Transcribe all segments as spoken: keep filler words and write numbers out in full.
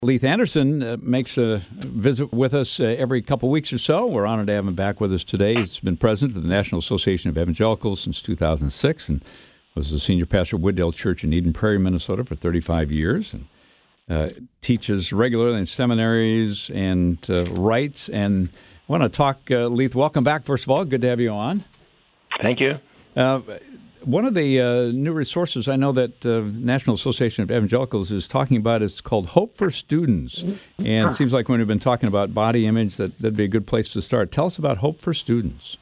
Leith Anderson uh, makes a visit with us uh, every couple of weeks or so. We're honored to have him back with us today. He's been president of the National Association of Evangelicals since two thousand six and was the senior pastor of Wooddale Church in Eden Prairie, Minnesota for thirty-five years, and uh, teaches regularly in seminaries and uh, writes. And I want to talk, uh, Leith, welcome back, first of all. Good to have you on. Thank you. Uh, One of the uh, new resources I know that uh, National Association of Evangelicals is talking about is called Hope for Students. And it seems like when we've been talking about body image, that that'd be a good place to start. Tell us about Hope for Students.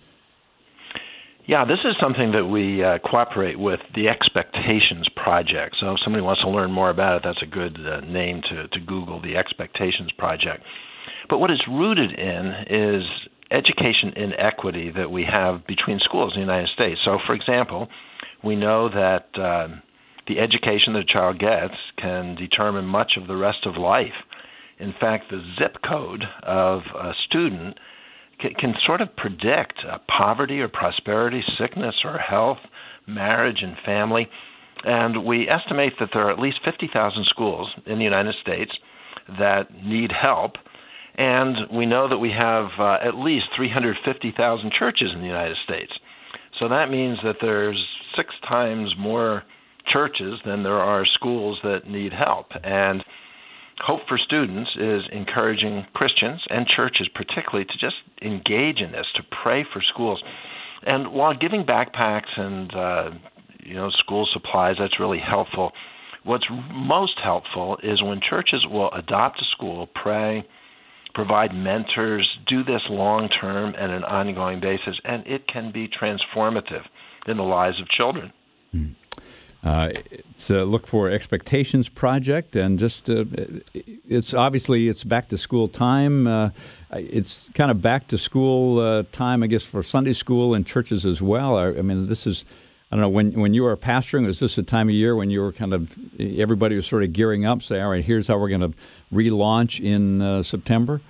Yeah, this is something that we uh, cooperate with the Expectations Project. So if somebody wants to learn more about it, that's a good uh, name to, to Google, the Expectations Project. But what it's rooted in is education inequity that we have between schools in the United States. So, for example, we know that uh, the education that a child gets can determine much of the rest of life. In fact, the zip code of a student can, can sort of predict uh, poverty or prosperity, sickness or health, marriage and family. And we estimate that there are at least fifty thousand schools in the United States that need help. And we know that we have uh, at least three hundred fifty thousand churches in the United States. So that means that there's six times more churches than there are schools that need help. And Hope for Students is encouraging Christians and churches particularly to just engage in this, to pray for schools. And while giving backpacks and uh, you know school supplies, that's really helpful. What's most helpful is when churches will adopt a school, pray, provide mentors, do this long-term and an ongoing basis, and it can be transformative in the lives of children. Mm. Uh, it's uh, look for Expectations Project, and just uh, it's obviously it's back to school time. Uh, it's kind of back to school uh, time, I guess, for Sunday school and churches as well. I, I mean, this is. I don't know, when when you were pastoring, was this a time of year when you were kind of, everybody was sort of gearing up, say, all right, here's how we're going to relaunch in uh, September?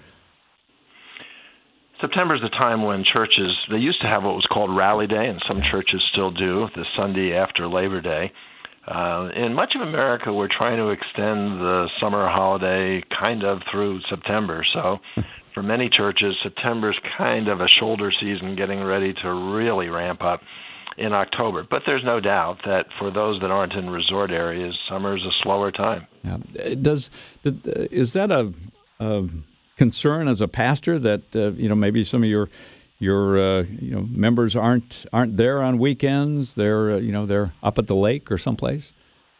September is the time when churches, they used to have what was called Rally Day, and some churches still do, the Sunday after Labor Day. Uh, in much of America, we're trying to extend the summer holiday kind of through September. So for many churches, September is kind of a shoulder season getting ready to really ramp up in October. But there's no doubt that for those that aren't in resort areas, summer is a slower time. Yeah. Does is that a, a concern as a pastor that uh, you know maybe some of your your uh, you know members aren't aren't there on weekends? They're uh, you know they're up at the lake or someplace.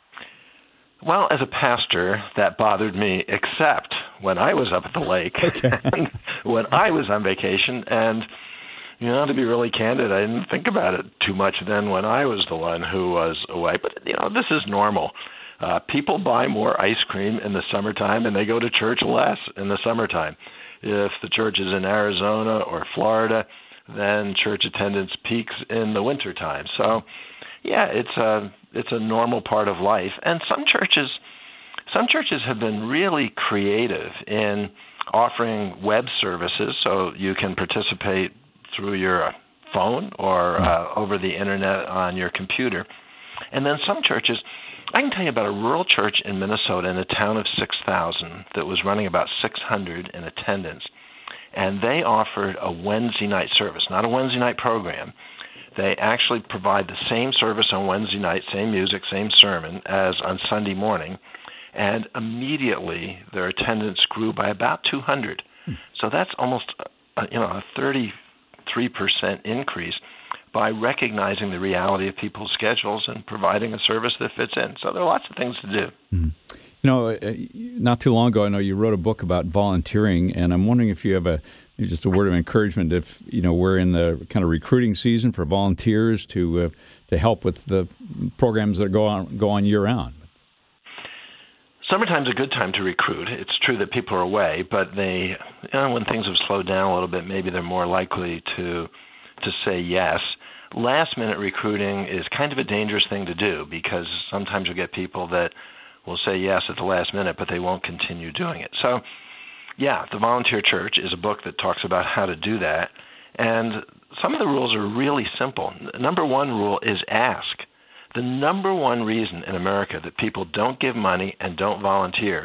Well, as a pastor, that bothered me, except when I was up at the lake okay. and when I was on vacation. And you know, to be really candid, I didn't think about it too much then when I was the one who was away. But, you know, this is normal. Uh, people buy more ice cream in the summertime, and they go to church less in the summertime. If the church is in Arizona or Florida, then church attendance peaks in the wintertime. So, yeah, it's a, it's a normal part of life. And some churches, some churches have been really creative in offering web services so you can participate through your phone or uh, over the internet on your computer. And then some churches, I can tell you about a rural church in Minnesota in a town of six thousand that was running about six hundred in attendance. And they offered a Wednesday night service, not a Wednesday night program. They actually provide the same service on Wednesday night, same music, same sermon as on Sunday morning. And immediately their attendance grew by about two hundred. Hmm. So that's almost a, you know, a thirty three percent increase by recognizing the reality of people's schedules and providing a service that fits in. So there are lots of things to do. Mm. You know, not too long ago, I know you wrote a book about volunteering, and I'm wondering if you have a just a word of encouragement. If you know we're in the kind of recruiting season for volunteers to uh, to help with the programs that go on go on year round. Summertime's a good time to recruit. It's true that people are away, but they, you know, when things have slowed down a little bit, maybe they're more likely to to say yes. Last-minute recruiting is kind of a dangerous thing to do because sometimes you'll get people that will say yes at the last minute, but they won't continue doing it. So, yeah, The Volunteer Church is a book that talks about how to do that, and some of the rules are really simple. Number one rule is ask. The number one reason in America that people don't give money and don't volunteer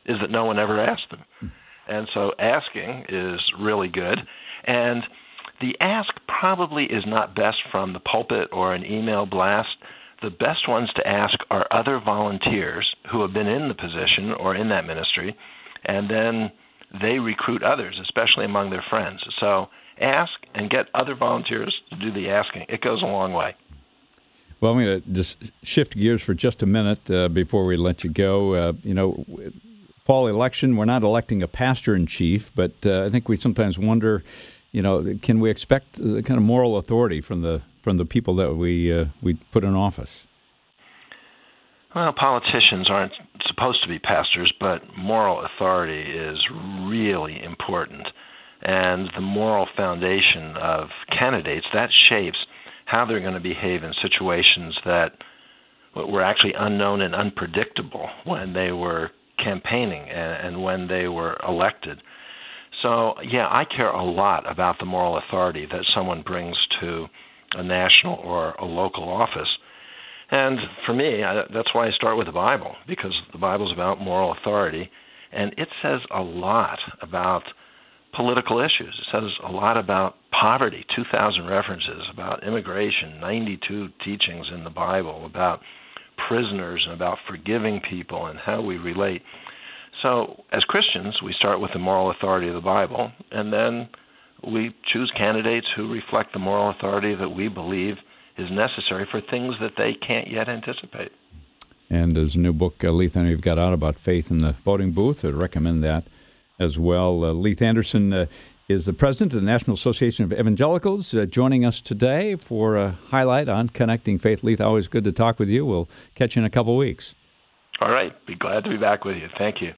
is that no one ever asked them. And so asking is really good. And the ask probably is not best from the pulpit or an email blast. The best ones to ask are other volunteers who have been in the position or in that ministry, and then they recruit others, especially among their friends. So ask and get other volunteers to do the asking. It goes a long way. Well, I'm going to just shift gears for just a minute uh, before we let you go. Uh, you know, fall election, we're not electing a pastor-in-chief, but uh, I think we sometimes wonder, you know, can we expect uh, kind of moral authority from the from the people that we uh, we put in office? Well, politicians aren't supposed to be pastors, but moral authority is really important. And the moral foundation of candidates, that shapes how they're going to behave in situations that were actually unknown and unpredictable when they were campaigning and, and when they were elected. So, yeah, I care a lot about the moral authority that someone brings to a national or a local office. And for me, I, that's why I start with the Bible, because the Bible's about moral authority, and it says a lot about political issues. It says a lot about poverty, two thousand references, about immigration, ninety-two teachings in the Bible, about prisoners and about forgiving people and how we relate. So as Christians, we start with the moral authority of the Bible, and then we choose candidates who reflect the moral authority that we believe is necessary for things that they can't yet anticipate. And there's a new book, uh, Leith, and you've got out about faith in the voting booth. I'd recommend that as well. Uh, Leith Anderson uh, is the president of the National Association of Evangelicals, uh, joining us today for a highlight on Connecting Faith. Leith, always good to talk with you. We'll catch you in a couple weeks. All right. Be glad to be back with you. Thank you.